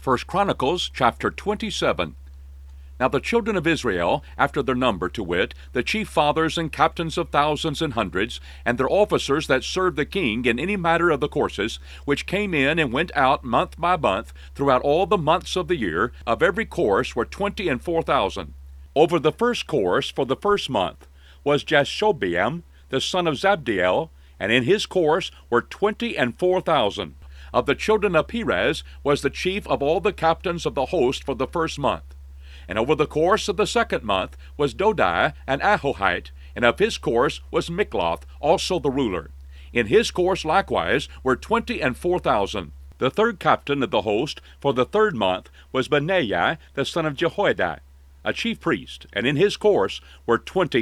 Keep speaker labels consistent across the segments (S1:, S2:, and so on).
S1: 1 Chronicles chapter 27. Now the children of Israel, after their number, to wit, the chief fathers and captains of thousands and hundreds, and their officers that served the king in any matter of the courses, which came in and went out month by month, throughout all the months of the year, of every course were 24,000. Over the first course for the first month was Jashobeam, the son of Zabdiel, and in his course were 24,000. Of the children of Perez was the chief of all the captains of the host for the first month. And over the course of the second month was Dodai an Ahohite, and of his course was Mikloth, also the ruler. In his course likewise were 24,000. The third captain of the host for the third month was Benaiah the son of Jehoiada, a chief priest, and in his course were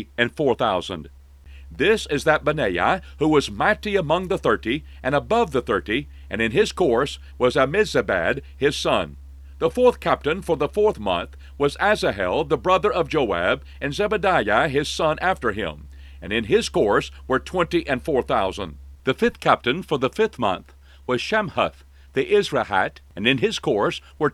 S1: 24,000. This is that Benaiah who was mighty among the 30, and above the 30, and in his course was Ammizabad his son. The fourth captain for the fourth month was Asahel the brother of Joab, and Zebadiah his son after him, and in his course were 24,000. The fifth captain for the fifth month was Shamhuth the Israelite, and in his course were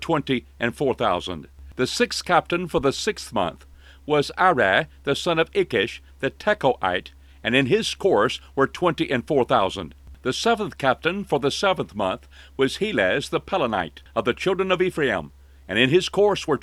S1: 24,000. The sixth captain for the sixth month was Arah the son of Ikish the Tekoite, and in his course were 24,000. The seventh captain for the seventh month was Helez the Pelonite of the children of Ephraim, and in his course were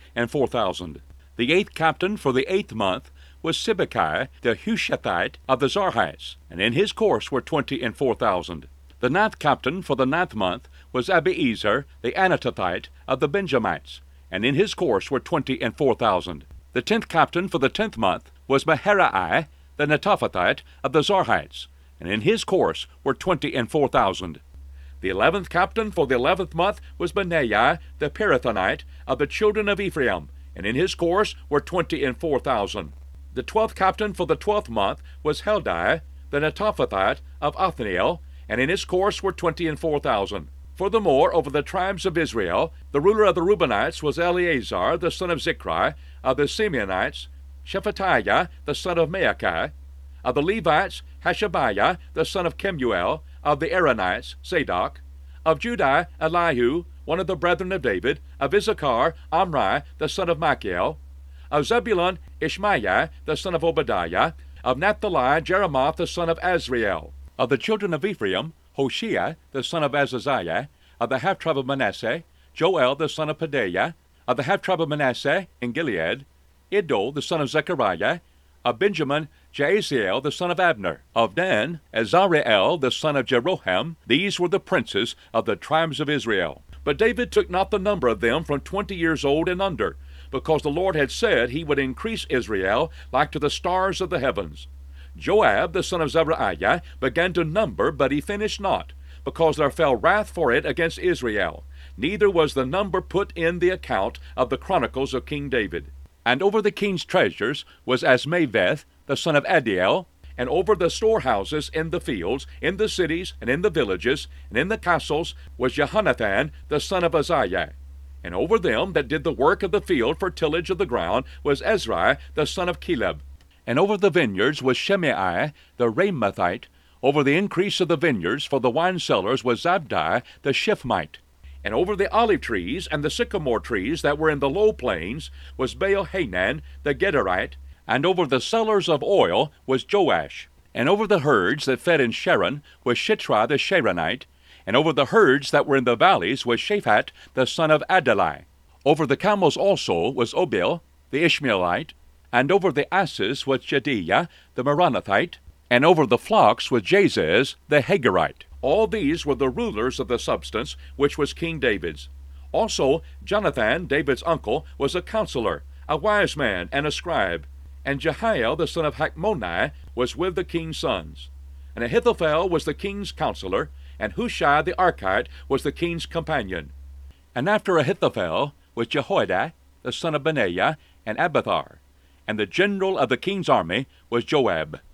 S1: 24,000. The eighth captain for the eighth month was Sibbecai the Hushathite of the Zarhites, and in his course were 24,000. The ninth captain for the ninth month was Abiezer the Anatothite of the Benjamites, and in his course were 24,000. The tenth captain for the tenth month was Maharai the Netophathite of the Zarhites, and in his course were 24,000. The 11th captain for the 11th month was Benaiah the Pirathonite of the children of Ephraim, and in his course were 24,000. The 12th captain for the 12th month was Heldai the Netophathite of Othniel, and in his course were 24,000. Furthermore, over the tribes of Israel, the ruler of the Reubenites was Eleazar the son of Zichri, of the Simeonites Shephatiah the son of Maacah, of the Levites Hashabiah the son of Kemuel, of the Aaronites Zadok, of Judah Elihu, one of the brethren of David, of Issachar Omri the son of Michael, of Zebulun Ishmaiah the son of Obadiah, of Naphtali Jeremoth the son of Azriel, of the children of Ephraim Hoshea the son of Azaziah, of the half-tribe of Manasseh Joel the son of Pedaiah, of the half-tribe of Manasseh in Gilead Iddo the son of Zechariah, of Benjamin Jaasiel the son of Abner, of Dan Azareel the son of Jeroham. These were the princes of the tribes of Israel. But David took not the number of them from 20 years old and under, because the Lord had said he would increase Israel like to the stars of the heavens. Joab the son of Zeruiah began to number, but he finished not, because there fell wrath for it against Israel. Neither was the number put in the account of the chronicles of King David. And over the king's treasures was Asmaveth the son of Adiel, and over the storehouses in the fields, in the cities, and in the villages, and in the castles was Jehonathan the son of Uzziah. And over them that did the work of the field for tillage of the ground was Ezri the son of Caleb. And over the vineyards was Shimei the Ramathite. Over the increase of the vineyards for the wine cellars was Zabdi the Shiphmite. And over the olive trees and the sycamore trees that were in the low plains was Baal-Hanan the Gederite, and over the cellars of oil was Joash. And over the herds that fed in Sharon was Shitrai the Sharonite, and over the herds that were in the valleys was Shaphat the son of Adalai. Over the camels also was Obil the Ishmaelite, and over the asses was Jediah the Meronothite, and over the flocks was Jazez the Hagarite. All these were the rulers of the substance which was King David's. Also Jonathan, David's uncle, was a counselor, a wise man, and a scribe. And Jehiel the son of Hachmoni was with the king's sons. And Ahithophel was the king's counselor, and Hushai the Archite was the king's companion. And after Ahithophel was Jehoiada the son of Benaiah, and Abiathar. And the general of the king's army was Joab.